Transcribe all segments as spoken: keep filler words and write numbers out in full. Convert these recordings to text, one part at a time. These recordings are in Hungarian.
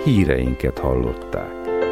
híreinket hallották.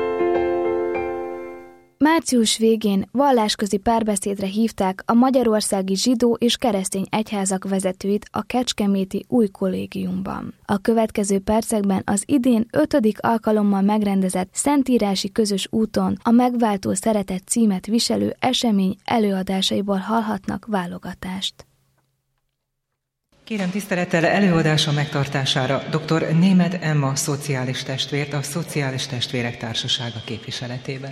Március végén vallásközi párbeszédre hívták a magyarországi zsidó és keresztény egyházak vezetőit a kecskeméti új kollégiumban. A következő percekben az idén ötödik alkalommal megrendezett Szentírási Közös úton a Megváltó Szeretet címet viselő esemény előadásaiból hallhatnak válogatást. Kérem tisztelettel előadása megtartására dr. Németh Emma szociális testvért a Szociális Testvérek Társasága képviseletében.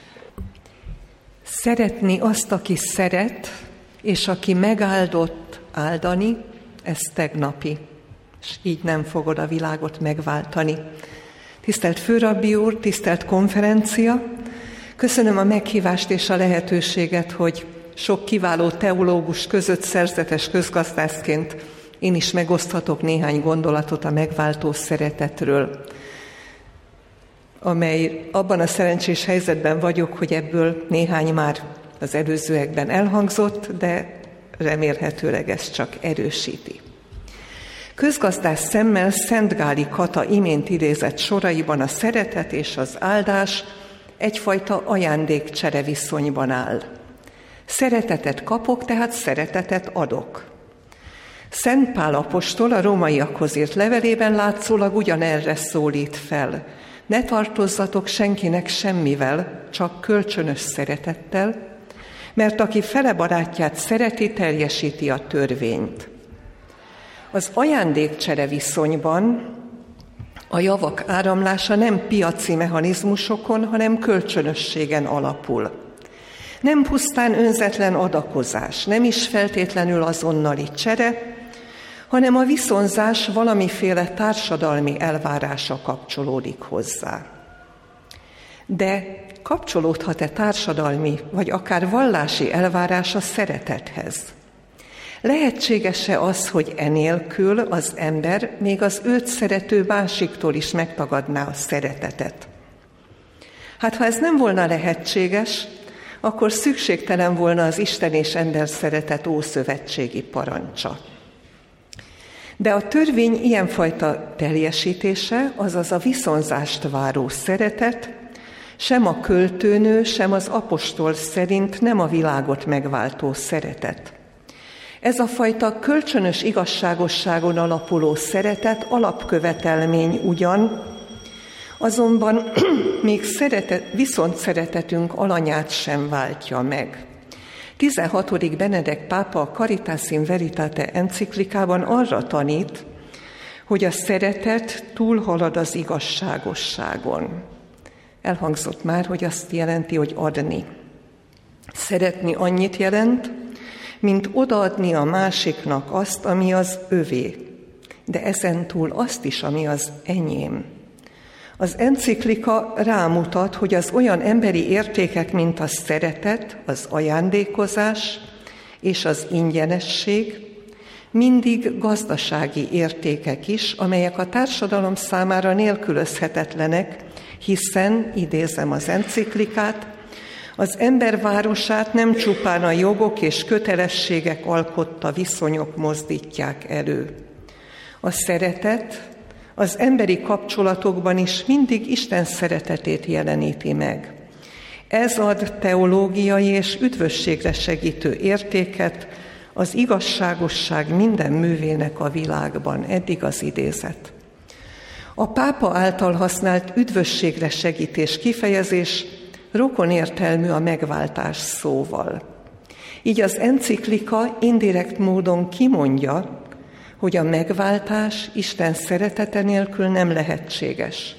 Szeretni azt, aki szeret, és aki megáldott áldani, ez tegnapi, és így nem fogod a világot megváltani. Tisztelt Főrabbi úr, tisztelt konferencia, köszönöm a meghívást és a lehetőséget, hogy sok kiváló teológus között szerzetes közgazdászként én is megoszthatok néhány gondolatot a megváltó szeretetről, amely abban a szerencsés helyzetben vagyok, hogy ebből néhány már az előzőekben elhangzott, de remélhetőleg ez csak erősíti. Közgazdász szemmel Szentgáli Kata imént idézett soraiban a szeretet és az áldás egyfajta ajándékcsere viszonyban áll. Szeretetet kapok, tehát szeretetet adok. Szent Pál apostol a rómaiakhoz írt levelében látszólag ugyanerre szólít fel. Ne tartozzatok senkinek semmivel, csak kölcsönös szeretettel, mert aki fele barátját szereti, teljesíti a törvényt. Az ajándékcsere viszonyban a javak áramlása nem piaci mechanizmusokon, hanem kölcsönösségen alapul. Nem pusztán önzetlen adakozás, nem is feltétlenül azonnali csere, hanem a viszonzás valamiféle társadalmi elvárása kapcsolódik hozzá. De kapcsolódhat-e társadalmi, vagy akár vallási elvárás a szeretethez? Lehetséges-e az, hogy enélkül az ember még az őt szerető másiktól is megtagadná a szeretetet? Hát ha ez nem volna lehetséges, akkor szükségtelen volna az Isten és ember szeretet ószövetségi parancsa. De a törvény ilyenfajta teljesítése, azaz a viszonzást váró szeretet, sem a költőnő, sem az apostol szerint nem a világot megváltó szeretet. Ez a fajta kölcsönös igazságosságon alapuló szeretet alapkövetelmény ugyan, azonban még szeretet, viszont szeretetünk alanyát sem váltja meg. tizenhatodik Benedek pápa a Caritas in Veritate enciklikában arra tanít, hogy a szeretet túlhalad az igazságosságon. Elhangzott már, hogy azt jelenti, hogy adni. Szeretni annyit jelent, mint odaadni a másiknak azt, ami az övé, de ezentúl azt is, ami az enyém. Az enciklika rámutat, hogy az olyan emberi értékek, mint a szeretet, az ajándékozás és az ingyenesség, mindig gazdasági értékek is, amelyek a társadalom számára nélkülözhetetlenek, hiszen, idézem az enciklikát, az ember városát nem csupán a jogok és kötelességek alkotta viszonyok mozdítják elő. A szeretet az emberi kapcsolatokban is mindig Isten szeretetét jeleníti meg. Ez ad teológiai és üdvösségre segítő értéket az igazságosság minden művének a világban. Eddig az idézet. A pápa által használt üdvösségre segítés kifejezés rokonértelmű a megváltás szóval. Így az enciklika indirekt módon kimondja, hogy a megváltás Isten szeretete nélkül nem lehetséges.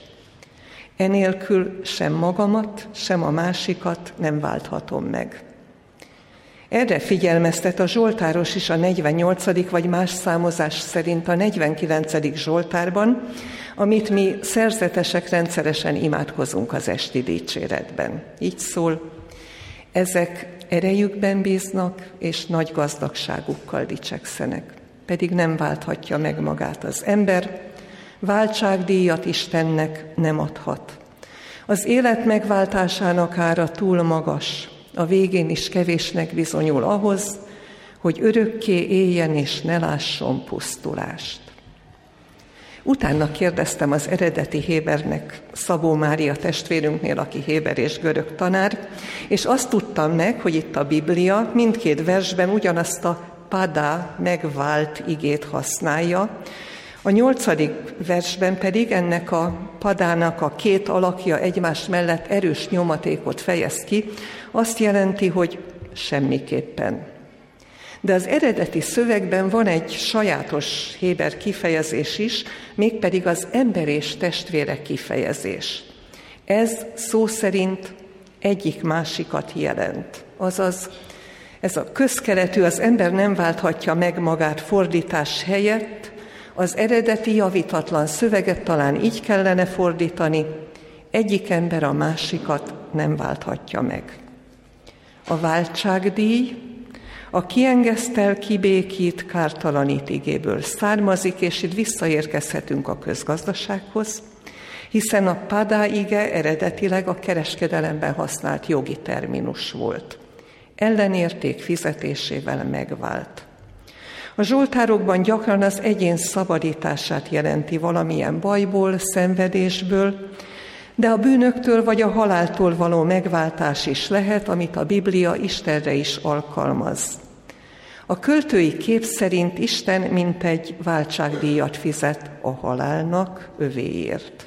Enélkül sem magamat, sem a másikat nem válthatom meg. Erre figyelmeztet a Zsoltáros is a negyvennyolcadik vagy más számozás szerint a negyvenkilencedik Zsoltárban, amit mi szerzetesek rendszeresen imádkozunk az esti dicséretben. Így szól: ezek erejükben bíznak, és nagy gazdagságukkal dicsekszenek. Pedig nem válthatja meg magát az ember, váltságdíjat Istennek nem adhat. Az élet megváltásának ára túl magas, a végén is kevésnek bizonyul ahhoz, hogy örökké éljen és ne lásson pusztulást. Utána kérdeztem az eredeti hébernek, Szabó Mária testvérünknél, aki héber és görög tanár, és azt tudtam meg, hogy itt a Biblia mindkét versben ugyanazt a padá, megvált igét használja. A nyolcadik versben pedig ennek a padának a két alakja egymás mellett erős nyomatékot fejez ki, azt jelenti, hogy semmiképpen. De az eredeti szövegben van egy sajátos héber kifejezés is, mégpedig az ember és testvére kifejezés. Ez szó szerint egyik másikat jelent. Azaz, ez a közkeletű, az ember nem válthatja meg magát fordítás helyett, az eredeti javítatlan szöveget talán így kellene fordítani, egyik ember a másikat nem válthatja meg. A váltságdíj a kiengesztel, kibékít, kártalanít igéből származik, és itt visszaérkezhetünk a közgazdasághoz, hiszen a padá ige eredetileg a kereskedelemben használt jogi terminus volt. Ellenérték fizetésével megvált. A zsoltárokban gyakran az egyén szabadítását jelenti valamilyen bajból, szenvedésből, de a bűnöktől vagy a haláltól való megváltás is lehet, amit a Biblia Istenre is alkalmaz. A költői kép szerint Isten mintegy váltságdíjat fizet a halálnak övéért.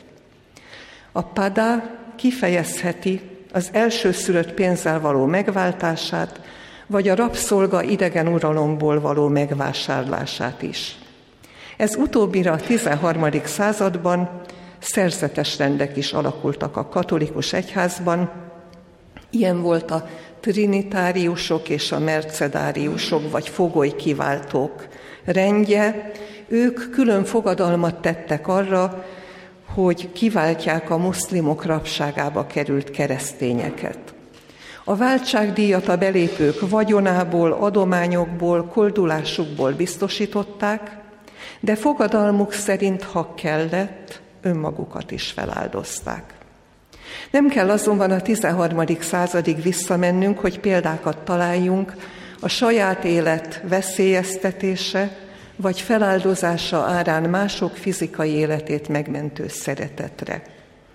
A padá kifejezheti az elsőszülött pénzzel való megváltását, vagy a rabszolga idegen uralomból való megvásárlását is. Ez utóbbira a tizenharmadik században szerzetes rendek is alakultak a katolikus egyházban. Ilyen volt a trinitáriusok és a mercedáriusok, vagy fogoly kiváltók rendje. Ők külön fogadalmat tettek arra, hogy kiváltják a muszlimok rabságába került keresztényeket. A váltságdíjat a belépők vagyonából, adományokból, koldulásukból biztosították, de fogadalmuk szerint, ha kellett, önmagukat is feláldozták. Nem kell azonban a tizenharmadik századig visszamennünk, hogy példákat találjunk a saját élet veszélyeztetése vagy feláldozása árán mások fizikai életét megmentő szeretetre.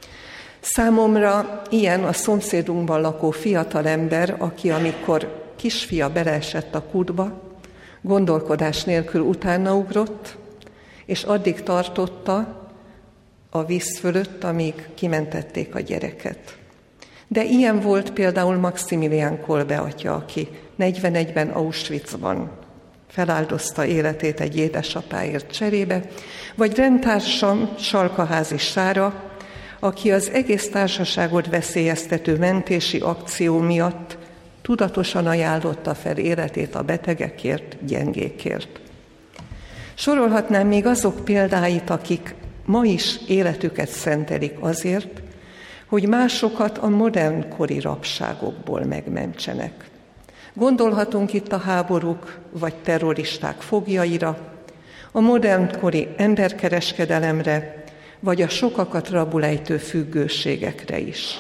Számomra ilyen a szomszédunkban lakó fiatalember, aki amikor kisfia beleesett a kútba, gondolkodás nélkül utána ugrott, és addig tartotta a víz fölött, amíg kimentették a gyereket. De ilyen volt például Maximilián Kolbe atya, aki negyvenegyben Auschwitzban feláldozta életét egy édesapáért cserébe, vagy rendtársam Salkaházi Sára, aki az egész társaságot veszélyeztető mentési akció miatt tudatosan ajánlotta fel életét a betegekért, gyengékért. Sorolhatnám még azok példáit, akik ma is életüket szentelik azért, hogy másokat a modern kori rabságokból megmentsenek. Gondolhatunk itt a háborúk vagy terroristák foglyaira, a modern kori emberkereskedelemre, vagy a sokakat rabul ejtő függőségekre is.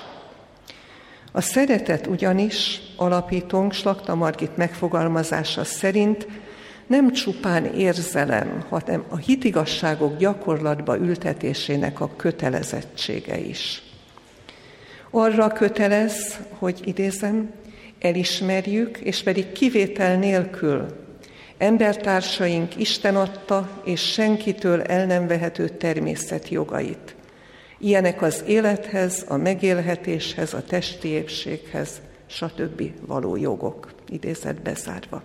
A szeretet ugyanis, alapítónk Slakta Margit megfogalmazása szerint nem csupán érzelem, hanem a hitigazságok gyakorlatba ültetésének a kötelezettsége is. Arra kötelez, hogy idézem, elismerjük, és pedig kivétel nélkül embertársaink Isten adta és senkitől el nem vehető természet jogait. Ilyenek az élethez, a megélhetéshez, a testi épséghez, stb. Való jogok, idézet bezárva.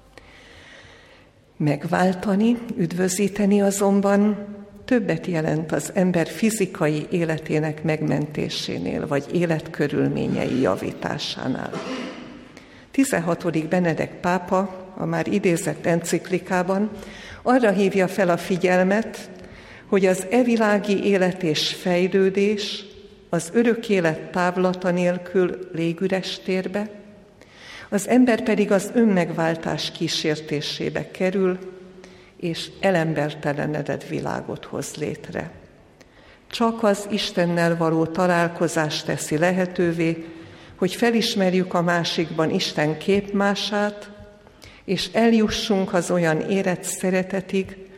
Megváltani, üdvözíteni azonban többet jelent az ember fizikai életének megmentésénél, vagy életkörülményei javításánál. tizenhatodik Benedek pápa a már idézett enciklikában arra hívja fel a figyelmet, hogy az evilági élet és fejlődés az örök élet távlata nélkül légüres térbe, az ember pedig az önmegváltás kísértésébe kerül, és elembertelenedett világot hoz létre. Csak az Istennel való találkozás teszi lehetővé, hogy felismerjük a másikban Isten képmását, és eljussunk az olyan érett szeretetig,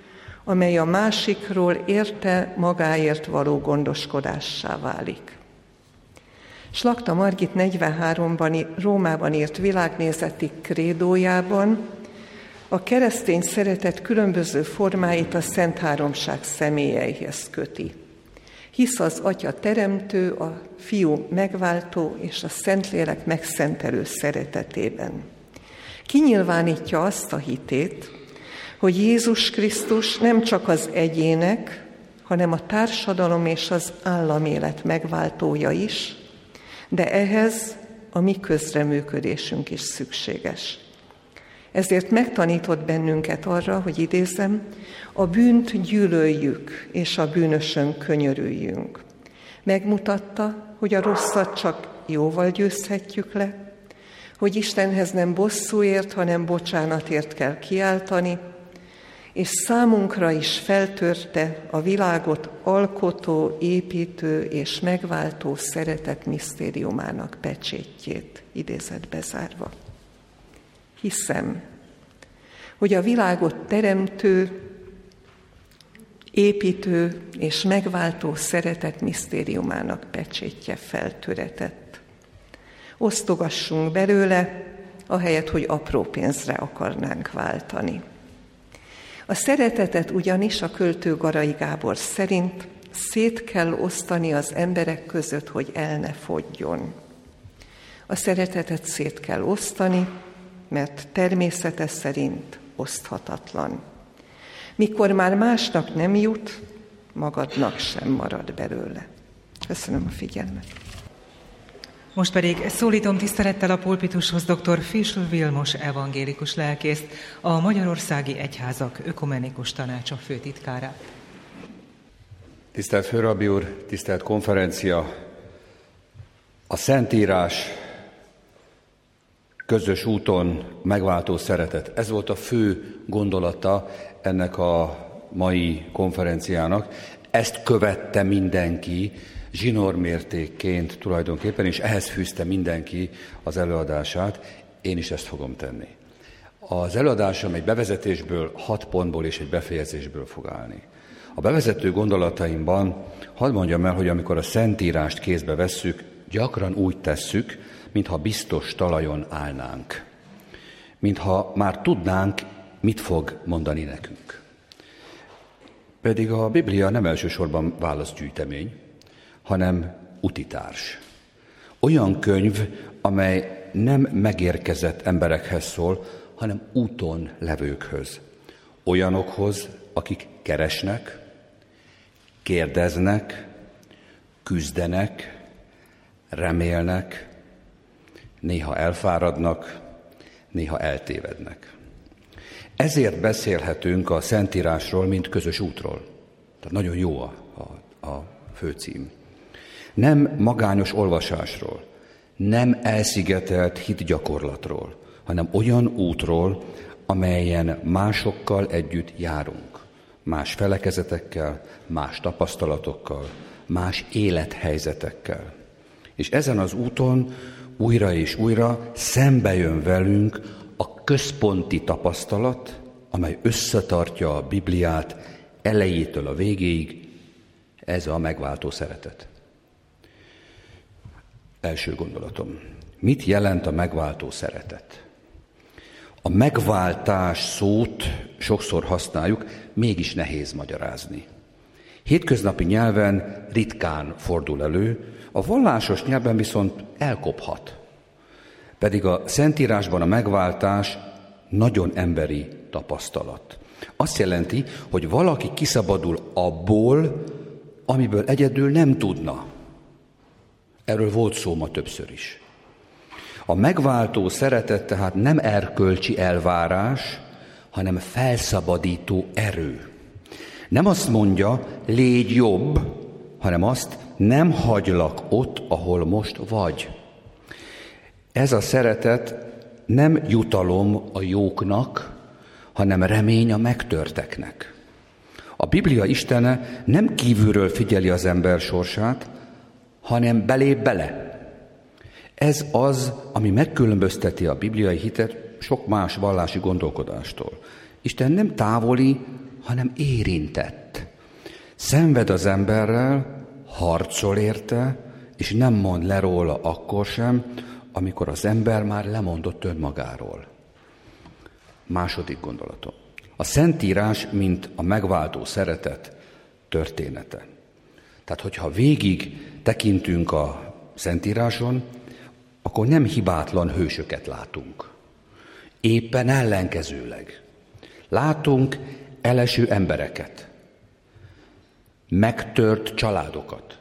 amely a másikról érte magáért való gondoskodássá válik. Slakta Margit negyvenháromban Rómában írt világnézeti krédójában a keresztény szeretet különböző formáit a Szent Háromság személyeihez köti. Hisz az Atya teremtő, a Fiú megváltó és a Szentlélek megszentelő szeretetében. Kinyilvánítja azt a hitét, hogy Jézus Krisztus nem csak az egyének, hanem a társadalom és az államélet megváltója is, de ehhez a mi közreműködésünk is szükséges. Ezért megtanított bennünket arra, hogy idézem, a bűnt gyűlöljük, és a bűnösön könyörüljünk. Megmutatta, hogy a rosszat csak jóval győzhetjük le, hogy Istenhez nem bosszúért, hanem bocsánatért kell kiáltani, és számunkra is feltörte a világot alkotó, építő és megváltó szeretet misztériumának pecsétjét, idézet bezárva. Hiszem, hogy a világot teremtő, építő és megváltó szeretet misztériumának pecsétje feltöretett. Osztogassunk belőle, ahelyett, hogy apró pénzre akarnánk váltani. A szeretetet ugyanis a költő Garai Gábor szerint szét kell osztani az emberek között, hogy el ne fogyjon. A szeretetet szét kell osztani, mert természete szerint oszthatatlan. Mikor már másnak nem jut, magadnak sem marad belőle. Köszönöm a figyelmet. Most pedig szólítom tisztelettel a pulpitushoz dr. Fisl Vilmos evangélikus lelkészt, a Magyarországi Egyházak Ökumenikus Tanácsa főtitkárát. Tisztelt Főrabbi úr, tisztelt konferencia! A Szentírás, közös úton megváltó szeretet. Ez volt a fő gondolata ennek a mai konferenciának. Ezt követte mindenki, zsinórmértékként tulajdonképpen, és ehhez fűzte mindenki az előadását. Én is ezt fogom tenni. Az előadásom egy bevezetésből, hat pontból és egy befejezésből fog állni. A bevezető gondolataimban hadd mondjam el, hogy amikor a Szentírást kézbe vesszük, gyakran úgy tesszük, mintha biztos talajon állnánk. Mintha már tudnánk, mit fog mondani nekünk. Pedig a Biblia nem elsősorban válaszgyűjtemény, hanem utitárs. Olyan könyv, amely nem megérkezett emberekhez szól, hanem úton levőkhöz. Olyanokhoz, akik keresnek, kérdeznek, küzdenek, remélnek, néha elfáradnak, néha eltévednek. Ezért beszélhetünk a Szentírásról, mint közös útról. Tehát nagyon jó a, a, a főcím. Nem magányos olvasásról, nem elszigetelt hitgyakorlatról, hanem olyan útról, amelyen másokkal együtt járunk. Más felekezetekkel, más tapasztalatokkal, más élethelyzetekkel. És ezen az úton újra és újra szembe jön velünk a központi tapasztalat, amely összetartja a Bibliát elejétől a végéig, ez a megváltó szeretet. Első gondolatom. Mit jelent a megváltó szeretet? A megváltás szót sokszor használjuk, mégis nehéz magyarázni. Hétköznapi nyelven ritkán fordul elő, a vallásos nyelven viszont elkophat. Pedig a Szentírásban a megváltás nagyon emberi tapasztalat. Azt jelenti, hogy valaki kiszabadul abból, amiből egyedül nem tudna. Erről volt szó ma többször is. A megváltó szeretet tehát nem erkölcsi elvárás, hanem felszabadító erő. Nem azt mondja, légy jobb, hanem azt, nem hagylak ott, ahol most vagy. Ez a szeretet nem jutalom a jóknak, hanem remény a megtörteknek. A Biblia Istene nem kívülről figyeli az ember sorsát, hanem belép bele. Ez az, ami megkülönbözteti a bibliai hitet sok más vallási gondolkodástól. Isten nem távoli, hanem érintett. Szenved az emberrel, harcol érte, és nem mond le róla akkor sem, amikor az ember már lemondott önmagáról. Második gondolatom. A Szentírás, mint a megváltó szeretet története. Tehát, hogyha végig tekintünk a Szentíráson, akkor nem hibátlan hősöket látunk. Éppen ellenkezőleg. Látunk eleső embereket, megtört családokat,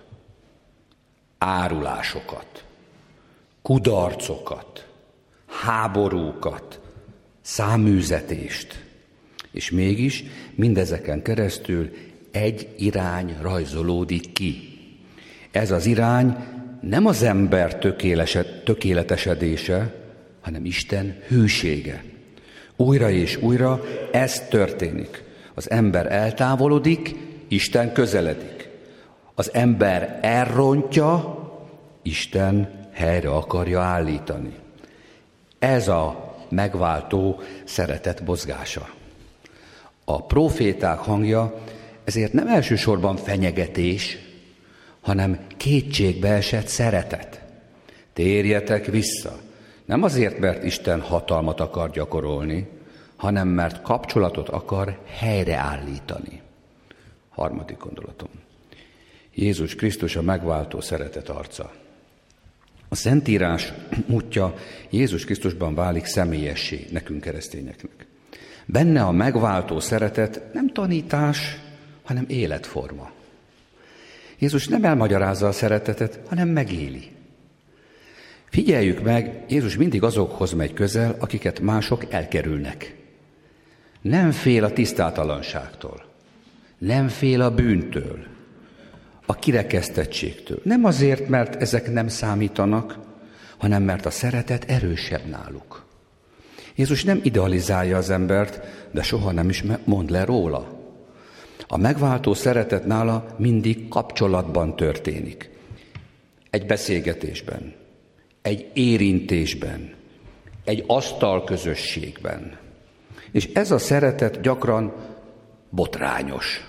árulásokat, kudarcokat, háborúkat, száműzetést. És mégis mindezeken keresztül egy irány rajzolódik ki. Ez az irány nem az ember tökéletesedése, hanem Isten hűsége. Újra és újra ez történik. Az ember eltávolodik, Isten közeledik. Az ember elrontja, Isten helyre akarja állítani. Ez a megváltó szeretet mozgása. A próféták hangja ezért nem elsősorban fenyegetés, hanem kétségbe esett szeretet. Térjetek vissza. Nem azért, mert Isten hatalmat akar gyakorolni, hanem mert kapcsolatot akar helyreállítani. Harmadik gondolatom. Jézus Krisztus a megváltó szeretet arca. A Szentírás útja Jézus Krisztusban válik személyessé nekünk keresztényeknek. Benne a megváltó szeretet nem tanítás, hanem életforma. Jézus nem elmagyarázza a szeretetet, hanem megéli. Figyeljük meg, Jézus mindig azokhoz megy közel, akiket mások elkerülnek. Nem fél a tisztátalanságtól, nem fél a bűntől, a kirekesztettségtől. Nem azért, mert ezek nem számítanak, hanem mert a szeretet erősebb náluk. Jézus nem idealizálja az embert, de soha nem is mond le róla. A megváltó szeretet nála mindig kapcsolatban történik. Egy beszélgetésben, egy érintésben, egy asztalközösségben. És ez a szeretet gyakran botrányos.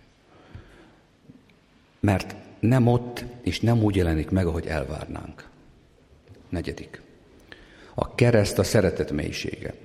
Mert nem ott, és nem úgy jelenik meg, ahogy elvárnánk. Negyedik. A kereszt a szeretet mélysége.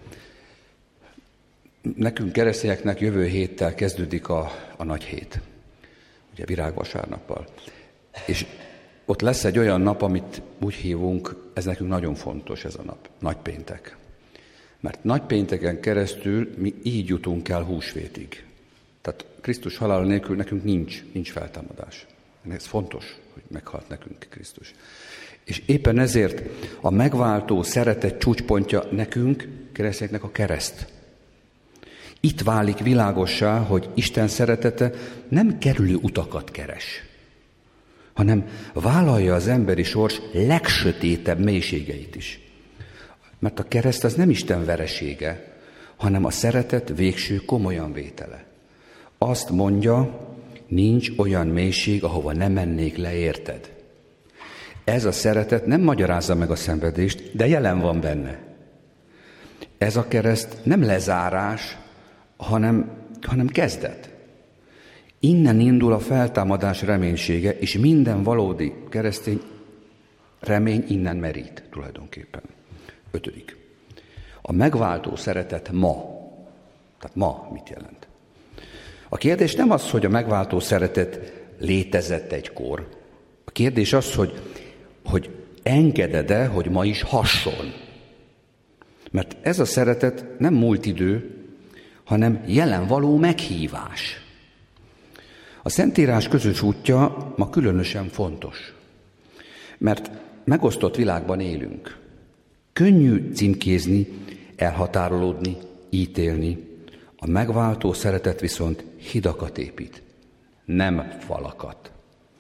Nekünk keresztényeknek jövő héttel kezdődik a, a nagy hét. Ugye virágvasárnappal. És ott lesz egy olyan nap, amit úgy hívunk, ez nekünk nagyon fontos ez a nap, nagypéntek. Mert nagypénteken keresztül mi így jutunk el húsvétig. Tehát Krisztus halála nélkül nekünk nincs, nincs feltámadás. Ez fontos, hogy meghalt nekünk Krisztus. És éppen ezért a megváltó szeretet csúcspontja nekünk, keresztényeknek a kereszt. Itt válik világossá, hogy Isten szeretete nem kerülő utakat keres, hanem vállalja az emberi sors legsötétebb mélységeit is. Mert a kereszt az nem Isten veresége, hanem a szeretet végső komolyan vétele. Azt mondja, nincs olyan mélység, ahova nem mennék le, érted. Ez a szeretet nem magyarázza meg a szenvedést, de jelen van benne. Ez a kereszt nem lezárás, hanem, hanem kezdet. Innen indul a feltámadás reménysége, és minden valódi keresztény remény innen merít tulajdonképpen. Ötödik. A megváltó szeretet ma. Tehát ma mit jelent? A kérdés nem az, hogy a megváltó szeretet létezett egykor. A kérdés az, hogy, hogy engeded-e, hogy ma is hasson. Mert ez a szeretet nem múlt idő, hanem jelen való meghívás. A Szentírás közös útja ma különösen fontos, mert megosztott világban élünk. Könnyű címkézni, elhatárolódni, ítélni. A megváltó szeretet viszont hidakat épít, nem falakat.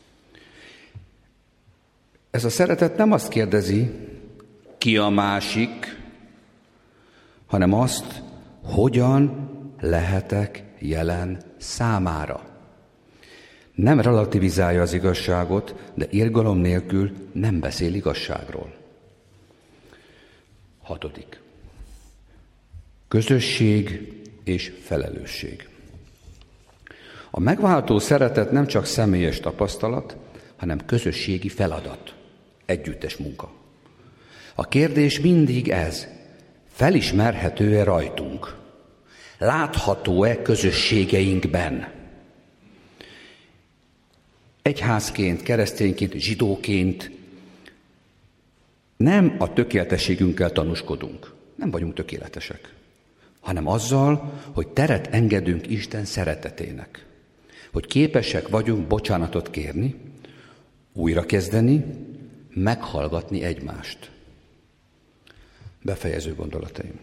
Ez a szeretet nem azt kérdezi, ki a másik, hanem azt, hogyan lehetek jelen számára. Nem relativizálja az igazságot, de irgalom nélkül nem beszél igazságról. Hatodik. Közösség és felelősség. A megváltó szeretet nem csak személyes tapasztalat, hanem közösségi feladat, együttes munka. A kérdés mindig ez, felismerhető-e rajtunk? Látható-e közösségeinkben? Egyházként, keresztényként, zsidóként nem a tökéletességünkkel tanúskodunk, nem vagyunk tökéletesek, hanem azzal, hogy teret engedünk Isten szeretetének, hogy képesek vagyunk bocsánatot kérni, újrakezdeni, meghallgatni egymást. Befejező gondolataim.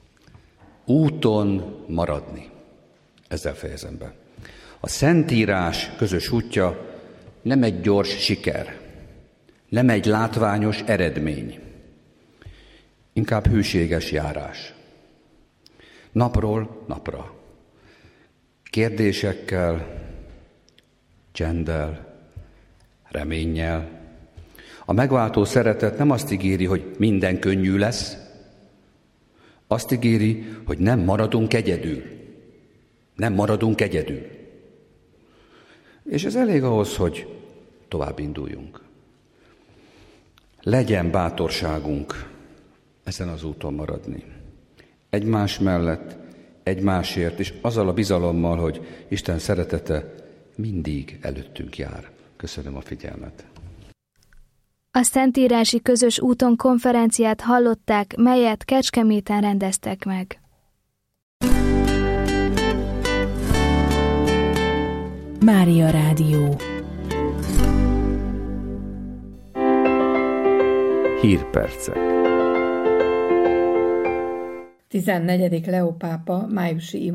Úton maradni. Ezzel fejezem be. A Szentírás közös útja nem egy gyors siker, nem egy látványos eredmény, inkább hűséges járás. Napról napra. Kérdésekkel, csenddel, reménnyel. A megváltó szeretet nem azt ígéri, hogy minden könnyű lesz, azt ígéri, hogy nem maradunk egyedül. Nem maradunk egyedül. És ez elég ahhoz, hogy tovább induljunk. Legyen bátorságunk ezen az úton maradni. Egymás mellett, egymásért, és azzal a bizalommal, hogy Isten szeretete mindig előttünk jár. Köszönöm a figyelmet. A Szentírási Közös Úton konferenciát hallották, melyet Kecskeméten rendeztek meg. Mária Rádió. Hírpercek. tizennegyedik Leó pápa májusi